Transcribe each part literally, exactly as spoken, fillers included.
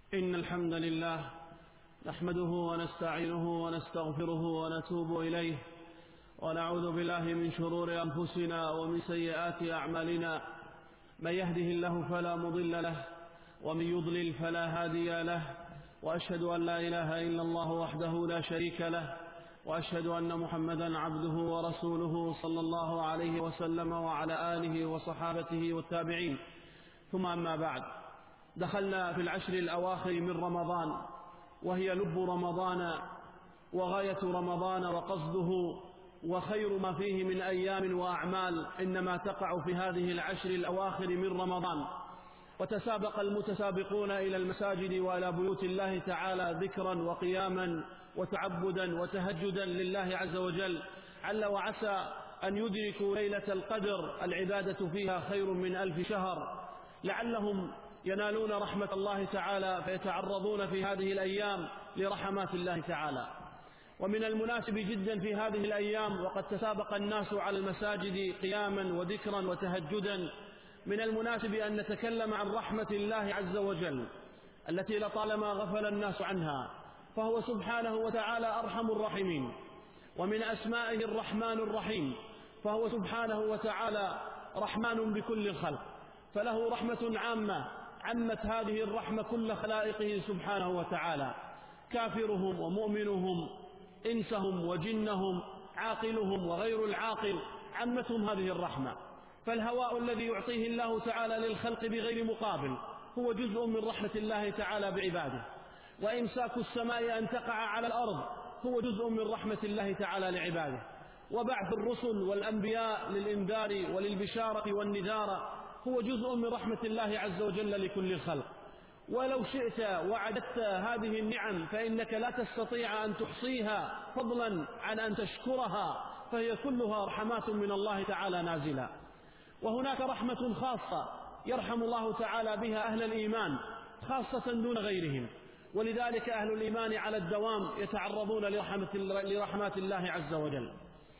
إن الحمد لله نحمده ونستعينه ونستغفره ونتوب إليه، ونعوذ بالله من شرور أنفسنا ومن سيئات أعمالنا. من يهده الله فلا مضل له، ومن يضلل فلا هادي له، وأشهد أن لا إله إلا الله وحده لا شريك له، وأشهد أن محمدا عبده ورسوله صلى الله عليه وسلم وعلى آله وصحابته والتابعين. ثم أما بعد، دخلنا في العشر الأواخر من رمضان، وهي لب رمضان وغاية رمضان وقصده وخير ما فيه من أيام وأعمال إنما تقع في هذه العشر الأواخر من رمضان. وتسابق المتسابقون إلى المساجد وإلى بيوت الله تعالى ذكرا وقياما وتعبدا وتهجدا لله عز وجل، عل وعسى أن يدركوا ليلة القدر العبادة فيها خير من ألف شهر، لعلهم ينالون رحمة الله تعالى فيتعرضون في هذه الأيام لرحمات الله تعالى. ومن المناسب جدا في هذه الأيام، وقد تسابق الناس على المساجد قياما وذكرا وتهجدا، من المناسب أن نتكلم عن رحمة الله عز وجل التي لطالما غفل الناس عنها، فهو سبحانه وتعالى أرحم الراحمين، ومن أسمائه الرحمن الرحيم، فهو سبحانه وتعالى رحمن بكل الخلق، فله رحمة عامة عمت هذه الرحمة كل خلائقه سبحانه وتعالى، كافرهم ومؤمنهم، إنسهم وجنهم، عاقلهم وغير العاقل، عمتهم هذه الرحمة. فالهواء الذي يعطيه الله تعالى للخلق بغير مقابل هو جزء من رحمة الله تعالى بعباده، وإمساك السماء أن تقع على الأرض هو جزء من رحمة الله تعالى لعباده، وبعث الرسل والأنبياء للإنذار وللبشارة والنذار هو جزء من رحمة الله عز وجل لكل الخلق. ولو شئت وعددت هذه النعم فإنك لا تستطيع أن تحصيها، فضلا عن أن تشكرها، فهي كلها رحمات من الله تعالى نازلة. وهناك رحمة خاصة يرحم الله تعالى بها أهل الإيمان خاصة دون غيرهم، ولذلك أهل الإيمان على الدوام يتعرضون لرحمة لرحمات الله عز وجل.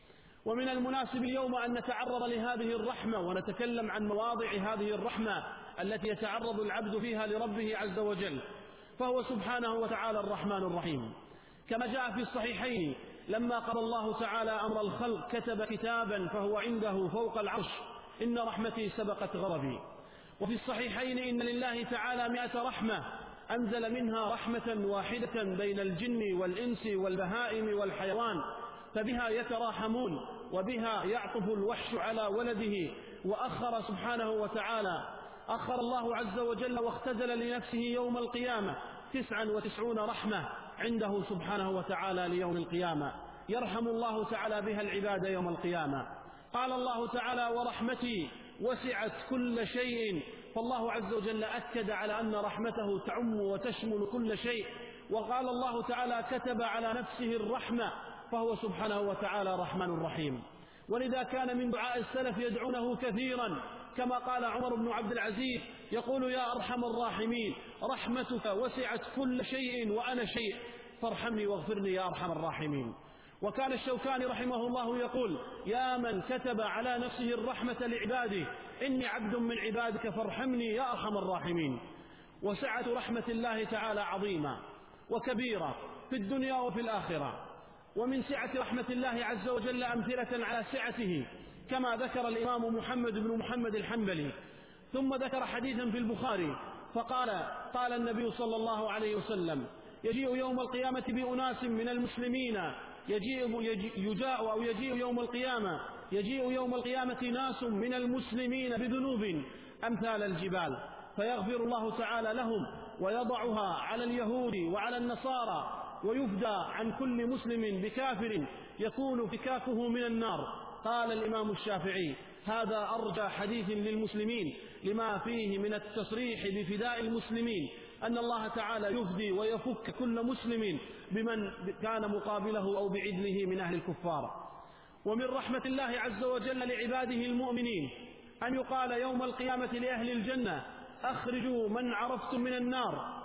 ومن المناسب اليوم أن نتعرض لهذه الرحمة ونتكلم عن مواضع هذه الرحمة التي يتعرض العبد فيها لربه عز وجل، فهو سبحانه وتعالى الرحمن الرحيم، كما جاء في الصحيحين لما قضى الله تعالى أمر الخلق كتب كتابا فهو عنده فوق العرش إن رحمتي سبقت غضبي. وفي الصحيحين إن لله تعالى مئة رحمة أنزل منها رحمة واحدة بين الجن والإنس والبهائم والحيوان، فبها يتراحمون وبها يعطف الوحش على ولده. وأخر سبحانه وتعالى أخر الله عز وجل واختزل لنفسه يوم القيامة تسعا وتسعون رحمة عنده سبحانه وتعالى ليوم القيامة، يرحم الله تعالى بها العباد يوم القيامة. قال الله تعالى ورحمتي وسعت كل شيء، فالله عز وجل أكد على أن رحمته تعم وتشمل كل شيء. وقال الله تعالى كتب على نفسه الرحمة، فهو سبحانه وتعالى رحمن رحيم. ولذا كان من دعاء السلف يدعونه كثيرا، كما قال عمر بن عبد العزيز يقول يا أرحم الراحمين رحمتك وسعت كل شيء وأنا شيء فارحمني واغفرني يا أرحم الراحمين. وكان الشوكاني رحمه الله يقول يا من كتب على نفسه الرحمة لعباده إني عبد من عبادك فارحمني يا أرحم الراحمين. وسعة رحمة الله تعالى عظيمة وكبيرة في الدنيا وفي الآخرة. ومن سعة رحمة الله عز وجل أمثلة على سعته كما ذكر الإمام محمد بن محمد الحنبلي، ثم ذكر حديثا في البخاري فقال قال النبي صلى الله عليه وسلم يجيء يوم القيامة بأناس من المسلمين يجيء يجاء أو يجيء يوم القيامة يجيء يوم القيامة ناس من المسلمين بذنوب أمثال الجبال، فيغفر الله تعالى لهم ويضعها على اليهود وعلى النصارى، ويفدى عن كل مسلم بكافر يكون فكاكه من النار. قال الإمام الشافعي هذا أرجى حديث للمسلمين لما فيه من التصريح بفداء المسلمين، أن الله تعالى يفدي ويفك كل مسلم بمن كان مقابله أو بعدله من أهل الكفار. ومن رحمة الله عز وجل لعباده المؤمنين أن يقال يوم القيامة لأهل الجنة أخرجوا من عرفتم من النار.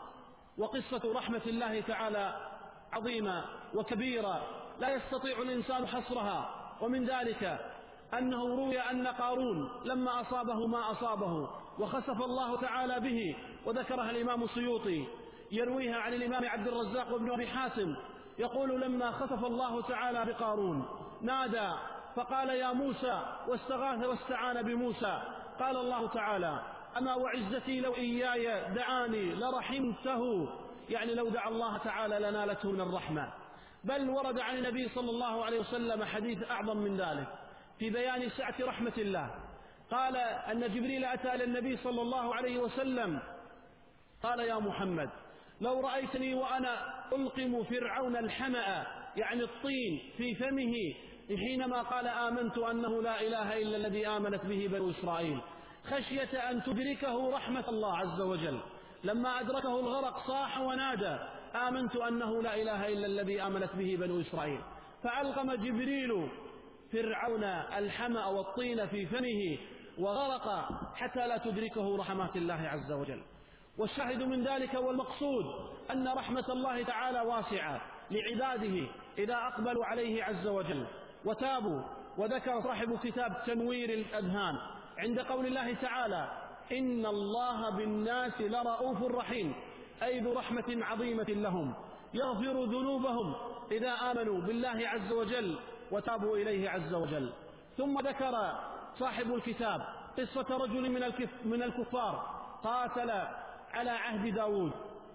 وقصة رحمة الله تعالى عظيمة وكبيرة لا يستطيع الإنسان حصرها. ومن ذلك أنه روي أن قارون لما أصابه ما أصابه وخسف الله تعالى به، وذكرها الإمام السيوطي، يرويها عن الإمام عبد الرزاق وابن أبي حاتم، يقول: لما خسف الله تعالى بقارون نادى فقال: يا موسى، واستغاث واستعان بموسى. قال الله تعالى: أما وعزتي لو إياي دعاني لرحمته، يعني لو دعا الله تعالى لنالته من الرحمة. بل ورد عن النبي صلى الله عليه وسلم حديث أعظم من ذلك في بيان سعة رحمة الله. قال أن جبريل أتى إلى النبي صلى الله عليه وسلم قال: يا محمد، لو رأيتني وأنا ألقم فرعون الحمأ، يعني الطين، في فمه حينما قال: آمنت أنه لا إله إلا الذي آمنت به بنو إسرائيل، خشية أن تدركه رحمة الله عز وجل. لما أدركه الغرق صاح ونادى: آمنت أنه لا إله إلا الذي آمنت به بنو إسرائيل. فألقم جبريل فرعون الحمأ والطين في فمه وغرق حتى لا تدركه رحمات الله عز وجل. والشاهد من ذلك والمقصود أن رحمة الله تعالى واسعة لعباده إذا أقبلوا عليه عز وجل وتابوا. وذكر صاحب كتاب تنوير الأذهان عند قول الله تعالى: إن الله بالناس لرؤوف رحيم، أي ذو رحمة عظيمة لهم، يغفر ذنوبهم إذا آمنوا بالله عز وجل وتابوا إليه عز وجل. ثم ذكر صاحب الكتاب قصة رجل من الكفار قاتل على عهد داود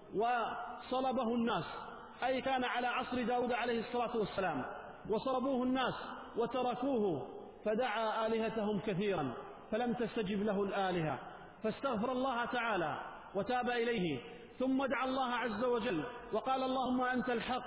وصلبه الناس، أي كان على عصر داود عليه الصلاة والسلام، وصلبوه الناس وتركوه، فدعا آلهتهم كثيرا فلم تستجب له الآلهة، فاستغفر الله تعالى وتاب إليه، ثم دعا الله عز وجل وقال: اللهم أنت الحق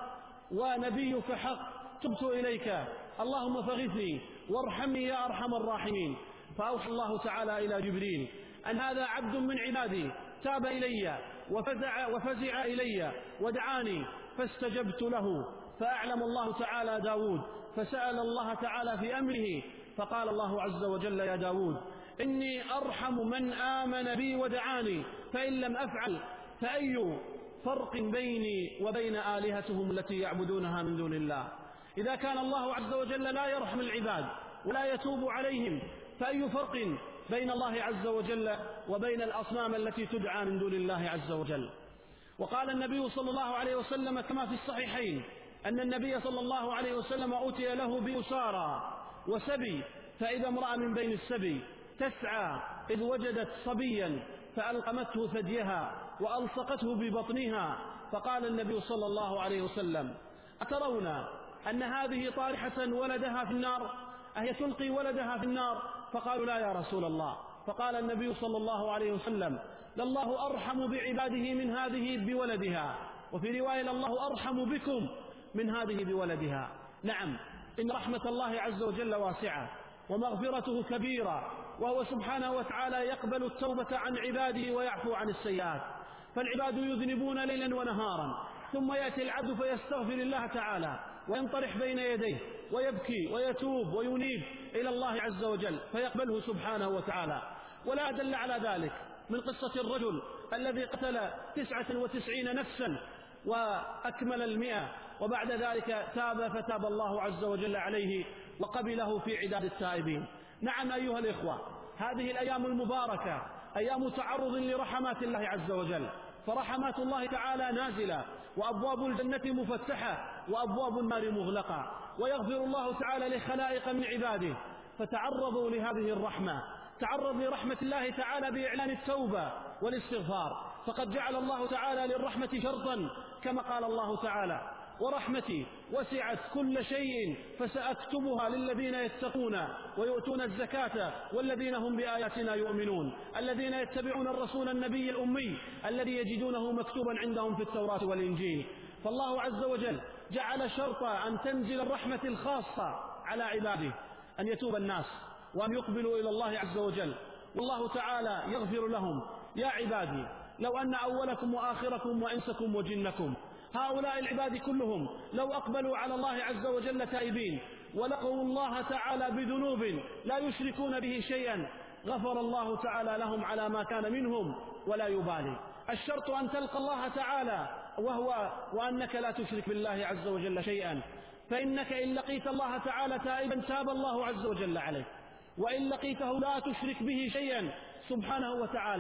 ونبيك حق، تبت إليك، اللهم فغثني وارحمني يا أرحم الراحمين. فأوحى الله تعالى إلى جبريل أن هذا عبد من عبادي تاب إلي وفزع, وفزع إلي ودعاني فاستجبت له. فأعلم الله تعالى داود فسأل الله تعالى في أمره، فقال الله عز وجل: يا داود، إني أرحم من آمن بي ودعاني، فإن لم أفعل فأي فرق بيني وبين آلهتهم التي يعبدونها من دون الله؟ إذا كان الله عز وجل لا يرحم العباد ولا يتوب عليهم، فأي فرق بين الله عز وجل وبين الأصنام التي تدعى من دون الله عز وجل؟ وقال النبي صلى الله عليه وسلم كما في الصحيحين أن النبي صلى الله عليه وسلم أوتي له بأسارى وسبي، فإذا امرأة من بين السبي تسعى إذ وجدت صبيا فألقمته ثديها وألصقته ببطنها، فقال النبي صلى الله عليه وسلم: أترون أن هذه طارحة ولدها في النار؟ أهي تلقي ولدها في النار؟ فقالوا: لا يا رسول الله. فقال النبي صلى الله عليه وسلم: لله أرحم بعباده من هذه بولدها، وفي رواية: لله أرحم بكم من هذه بولدها. نعم، إن رحمة الله عز وجل واسعة ومغفرته كبيرة، وهو سبحانه وتعالى يقبل التوبة عن عباده ويعفو عن السيئات. فالعباد يذنبون ليلا ونهارا، ثم يأتي العبد فيستغفر الله تعالى وينطرح بين يديه ويبكي ويتوب وينيب إلى الله عز وجل فيقبله سبحانه وتعالى. ولا أدل على ذلك من قصة الرجل الذي قتل تسعة وتسعين نفسا وأكمل المئة، وبعد ذلك تاب فتاب الله عز وجل عليه وقبله في عداد التائبين. نعم أيها الإخوة، هذه الأيام المباركة أيام تعرض لرحمات الله عز وجل، فرحمات الله تعالى نازلة، وأبواب الجنة مفتحة، وأبواب النار مغلقة، ويغفر الله تعالى لخلائق من عباده. فتعرضوا لهذه الرحمة، تعرض لرحمة الله تعالى بإعلان التوبة والاستغفار، فقد جعل الله تعالى للرحمة شرطا كما قال الله تعالى: ورحمتي وسعت كل شيء فسأكتبها للذين يتقون ويؤتون الزكاة والذين هم بآياتنا يؤمنون، الذين يتبعون الرسول النبي الأمي الذي يجدونه مكتوبا عندهم في التوراة والإنجيل. فالله عز وجل جعل شرطا أن تنزل الرحمة الخاصة على عباده أن يتوب الناس وأن يقبلوا إلى الله عز وجل، والله تعالى يغفر لهم. يا عبادي، لو أن أولكم وآخركم وإنسكم وجنكم، هؤلاء العباد كلهم، لو أقبلوا على الله عز وجل تائبين ولقوا الله تعالى بذنوب لا يشركون به شيئا، غفر الله تعالى لهم على ما كان منهم ولا يبالي. الشرط أن تلقى الله تعالى وهو وأنك لا تشرك بالله عز وجل شيئا، فإنك إن لقيت الله تعالى تائبا تاب الله عز وجل عليك، وإن لقيته لا تشرك به شيئا سبحانه وتعالى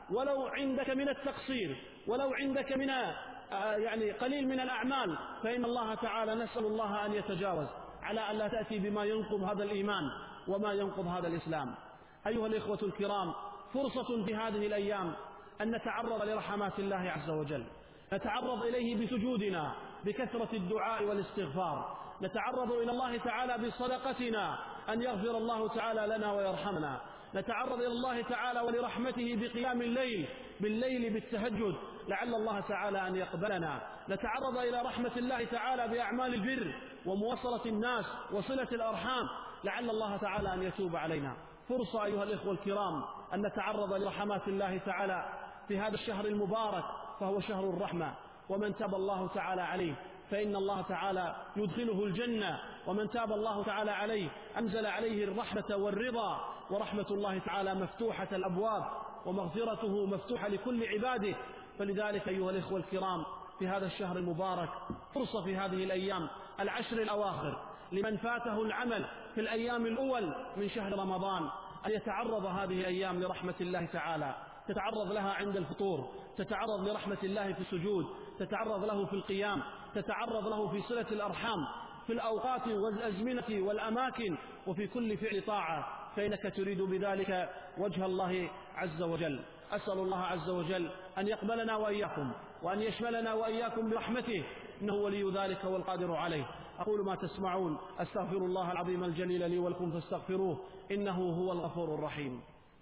ولو عندك من التقصير، ولو عندك من يعني قليل من الأعمال، فإن الله تعالى نسأل الله أن يتجاوز على أن لا تأتي بما ينقض هذا الإيمان وما ينقض هذا الإسلام. أيها الإخوة الكرام، فرصة في هذه الأيام أن نتعرض لرحمات الله عز وجل، نتعرض إليه بسجودنا، بكثرة الدعاء والاستغفار، نتعرض إلى الله تعالى بصدقتنا أن يغفر الله تعالى لنا ويرحمنا، نتعرض إلى الله تعالى ولرحمته بقيام الليل بالليل بالتهجد لعل الله تعالى أن يقبلنا، نتعرض إلى رحمة الله تعالى بأعمال البر ومواصلة الناس وصلة الأرحام لعل الله تعالى أن يتوب علينا. فرصة أيها الإخوة الكرام أن نتعرض لرحمات الله تعالى في هذا الشهر المبارك، فهو شهر الرحمة، ومن تاب الله تعالى عليه فإن الله تعالى يدخله الجنة، ومن تاب الله تعالى عليه أنزل عليه الرحمة والرضا، ورحمة الله تعالى مفتوحة الأبواب ومغفرته مفتوحة لكل عباده. فلذلك أيها الإخوة الكرام في هذا الشهر المبارك فرصة في هذه الأيام العشر الأواخر لمن فاته العمل في الأيام الأول من شهر رمضان أن يتعرض هذه الأيام لرحمة الله تعالى، تتعرض لها عند الفطور، تتعرض لرحمة الله في السجود، تتعرض له في القيام، تتعرض له في صلة الأرحام، في الأوقات والأزمنة والأماكن، وفي كل فعل طاعة، فإنك تريد بذلك وجه الله عز وجل. أسأل الله عز وجل أن يقبلنا وإياكم، وأن يشملنا وإياكم برحمته، إنه ولي ذلك والقادر عليه. أقول ما تسمعون، أستغفر الله العظيم الجليل لي ولكم فاستغفروه إنه هو الغفور الرحيم.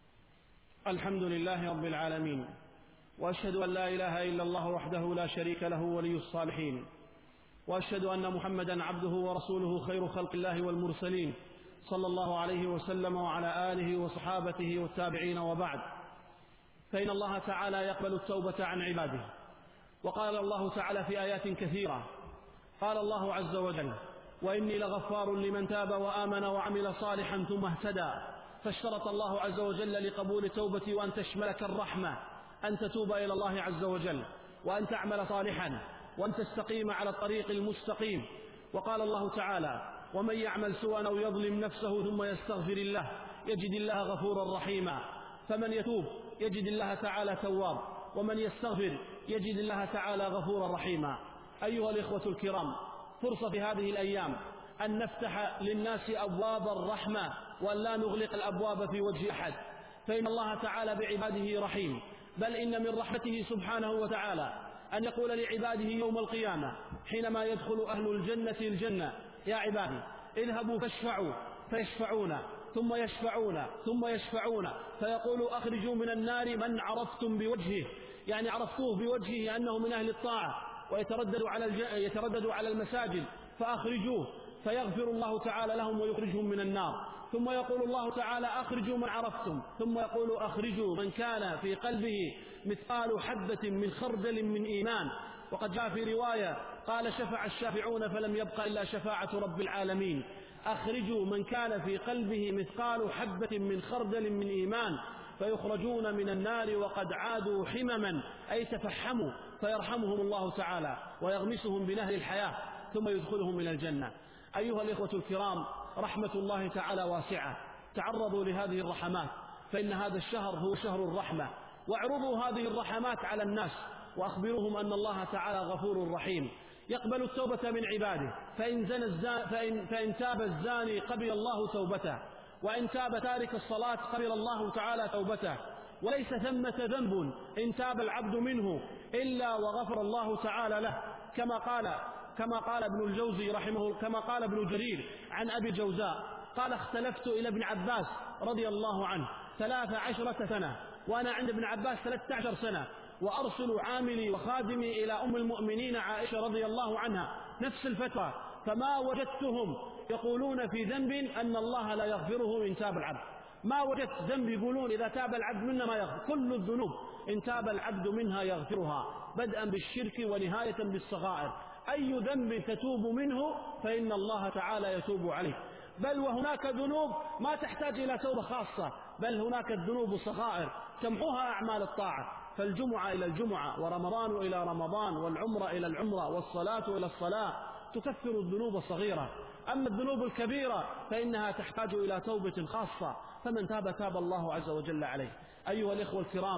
الحمد لله رب العالمين، وأشهد أن لا إله إلا الله وحده لا شريك له ولي الصالحين، وأشهد أن محمدا عبده ورسوله خير خلق الله والمرسلين، صلى الله عليه وسلم وعلى آله وصحابته والتابعين. وبعد، فإن الله تعالى يقبل التوبة عن عباده، وقال الله تعالى في آيات كثيرة، قال الله عز وجل: وإني لغفار لمن تاب وآمن وعمل صالحا ثم اهتدى. فاشترط الله عز وجل لقبول توبتي وأن تشملك الرحمة أن تتوب إلى الله عز وجل، وأن تعمل صالحا، وأن تستقيم على الطريق المستقيم. وقال الله تعالى: ومن يعمل سوءا أو يظلم نفسه ثم يستغفر الله يجد الله غفورا رحيما. فمن يتوب يجد الله تعالى تواب، ومن يستغفر يجد الله تعالى غفورا رحيما. أيها الإخوة الكرام، فرصة في هذه الأيام أن نفتح للناس أبواب الرحمة، وأن لا نغلق الأبواب في وجه أحد، فإن الله تعالى بعباده رحيم. بل إن من رحمته سبحانه وتعالى أن يقول لعباده يوم القيامة حينما يدخل أهل الجنة الجنة: يا عبادي اذهبوا فاشفعوا، فيشفعون ثم يشفعون ثم يشفعون، فيقول: أخرجوا من النار من عرفتم بوجهه، يعني عرفتوه بوجهه أنه من أهل الطاعة، ويتردد على الج... يتردد على المساجد، فأخرجوه، فيغفر الله تعالى لهم ويخرجهم من النار. ثم يقول الله تعالى: أخرجوا من عرفتم، ثم يقول: أخرجوا من كان في قلبه مثقال حبة من خردل من إيمان. وقد جاء في رواية قال: شفع الشافعون فلم يبق إلا شفاعة رب العالمين. أخرجوا من كان في قلبه مثقال حبة من خردل من إيمان، فيخرجون من النار وقد عادوا حمما، أي تفحموا، فيرحمهم الله تعالى ويغمسهم بنهر الحياة ثم يدخلهم إلى الجنة. أيها الإخوة الكرام، رحمة الله تعالى واسعة، تعرضوا لهذه الرحمات، فإن هذا الشهر هو شهر الرحمة، واعرضوا هذه الرحمات على الناس، وأخبروهم أن الله تعالى غفور رحيم، يقبل التوبة من عباده، فإن, زن الزان فإن, فإن تاب الزاني قبل الله توبته، وإن تاب تارك الصلاة قبل الله تعالى توبته، وليس ثمة ذنب إن تاب العبد منه إلا وغفر الله تعالى له، كما قال كما قال ابن الجوزي رحمه كما قال ابن جرير عن أبي الجوزاء قال: اختلفت إلى ابن عباس رضي الله عنه ثلاث عشرة سنة، وأنا عند ابن عباس ثلاث عشر سنة، وأرسل عاملي وخادمي إلى أم المؤمنين عائشة رضي الله عنها نفس الفتوى، فما وجدتهم يقولون في ذنب أن الله لا يغفره إن تاب العبد. ما وجدت ذنب يقولون إذا تاب العبد منها ما يغفر، كل الذنوب إن تاب العبد منها يغفرها، بدءا بالشرك ونهاية بالصغائر. أي ذنب تتوب منه فإن الله تعالى يتوب عليه. بل وهناك ذنوب ما تحتاج إلى توبة خاصة، بل هناك الذنوب الصغائر تمحوها أعمال الطاعة، فالجمعة إلى الجمعة، ورمضان إلى رمضان، والعمرة إلى العمرة، والصلاة إلى الصلاة تكفر الذنوب الصغيرة. أما الذنوب الكبيرة فإنها تحتاج إلى توبة خاصة، فمن تاب تاب الله عز وجل عليه. أيها الإخوة الكرام،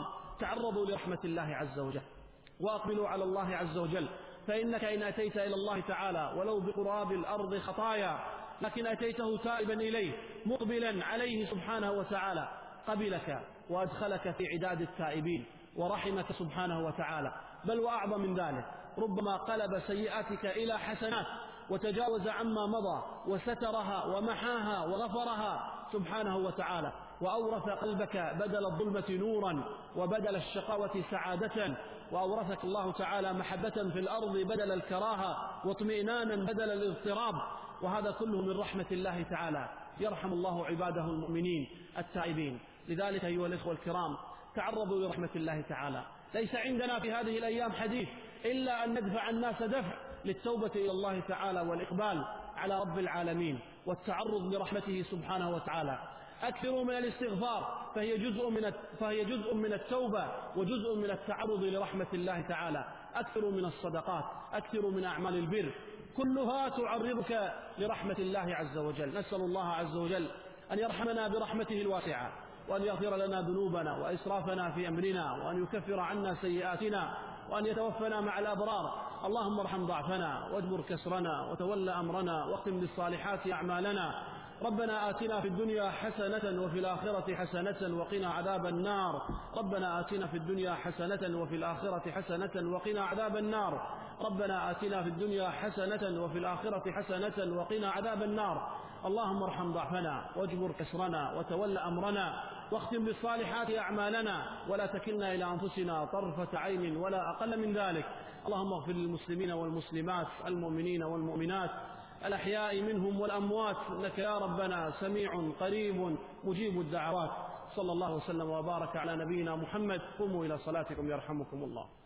تعرضوا لرحمة الله عز وجل وأقبلوا على الله عز وجل، فإنك إن أتيت إلى الله تعالى ولو بقراب الأرض خطايا لكن أتيته تائبا إليه مقبلا عليه سبحانه وتعالى قبلك وأدخلك في عداد التائبين ورحمك سبحانه وتعالى. بل وأعظم من ذلك، ربما قلب سيئاتك إلى حسنات وتجاوز عما مضى وسترها ومحاها وغفرها سبحانه وتعالى، وأورث قلبك بدل الظلمة نورا وبدل الشقاوة سعادة، وأورثك الله تعالى محبة في الأرض بدل الكراهة واطمئنانا بدل الاضطراب، وهذا كله من رحمة الله تعالى. يرحم الله عباده المؤمنين التائبين. لذلك أيها الإخوة الكرام تعرضوا لرحمة الله تعالى. ليس عندنا في هذه الأيام حديث إلا أن ندفع الناس دفع للتوبة إلى الله تعالى والإقبال على رب العالمين والتعرض لرحمته سبحانه وتعالى. أكثروا من الاستغفار فهي جزء من فهي جزء من التوبة وجزء من التعرض لرحمة الله تعالى. أكثروا من الصدقات، أكثروا من أعمال البر، كلها تعرضك لرحمة الله عز وجل. نسأل الله عز وجل أن يرحمنا برحمته الواسعة، وأن يغفر لنا ذنوبنا وإسرافنا في أمرنا، وأن يكفر عنا سيئاتنا، وأن يتوفنا مع الأبرار. اللهم ارحم ضعفنا واجبر كسرنا وتول أمرنا واختم بالصالحات أعمالنا. ربنا آتنا في الدنيا حسنة وفي الآخرة حسنة وقنا عذاب النار. ربنا آتنا في الدنيا حسنة وفي الآخرة حسنة وقنا عذاب النار. ربنا آتنا في الدنيا حسنة وفي الآخرة حسنة وقنا عذاب النار. اللهم ارحم ضعفنا واجبر كسرنا وتول أمرنا واختم بالصالحات أعمالنا، ولا تكلنا إلى أنفسنا طرفة عين ولا أقل من ذلك. اللهم اغفر للمسلمين والمسلمات، المؤمنين والمؤمنات، الأحياء منهم والأموات، إنك يا ربنا سميع قريب مجيب الدعوات. صلى الله وسلم وبارك على نبينا محمد. قوموا إلى صلاتكم يرحمكم الله.